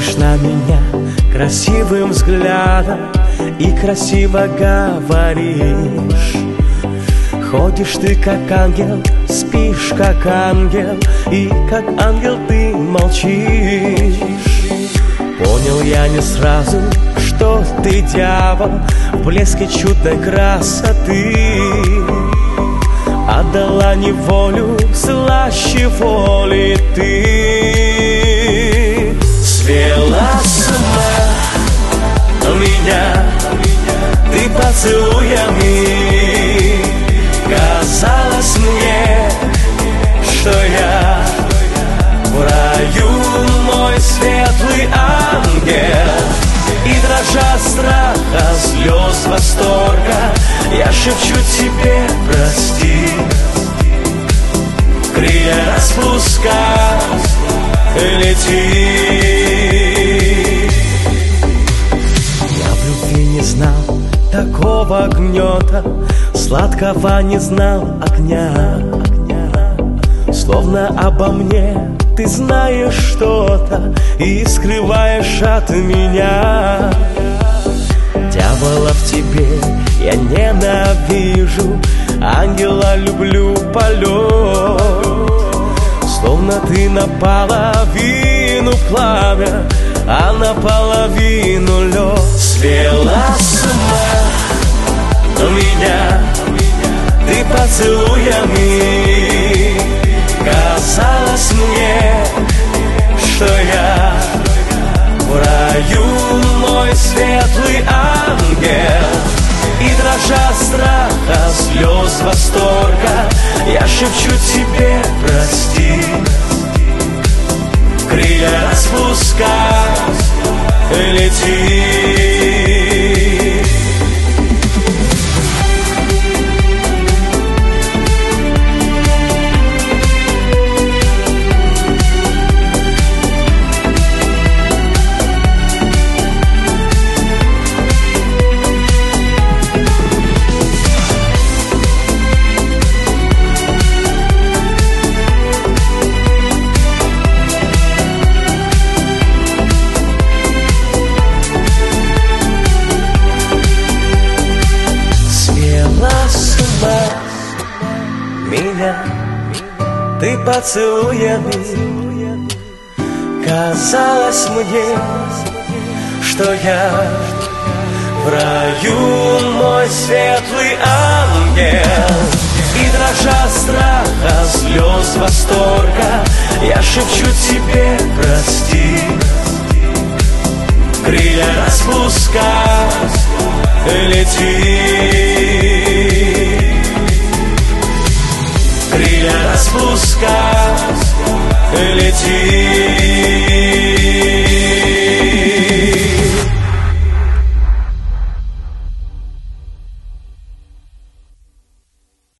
Смотришь на меня красивым взглядом и красиво говоришь. Ходишь ты как ангел, спишь как ангел, и как ангел ты молчишь. Понял я не сразу, что ты дьявол в блеске чудной красоты. Отдала неволю слаще воли ты. Свела с ума меня ты поцелуями. Казалось мне, что я в раю, мой светлый ангел. И дрожа страха, слез восторга, я шепчу тебе прости. Крылья распускай, лети. Я в любви не знал такого гнета, сладкого не знал огня. Словно обо мне ты знаешь что-то и скрываешь от меня. Дьявола в тебе я ненавижу, ангела люблю полет. Словно ты наполовину пламя, а наполовину лед. Свела с ума меня ты поцелуями. Казалось мне, что я в раю, мой светлый ангел. И дрожа страха, слез восторга, я шепчу тебе прости. Крылья распускай, лети. Меня ты поцелуями. Казалось мне, что я в раю, мой светлый ангел. И дрожа страха, слез восторга, я шепчу тебе прости. Крылья распускай, лети. Крылья распускай, лети.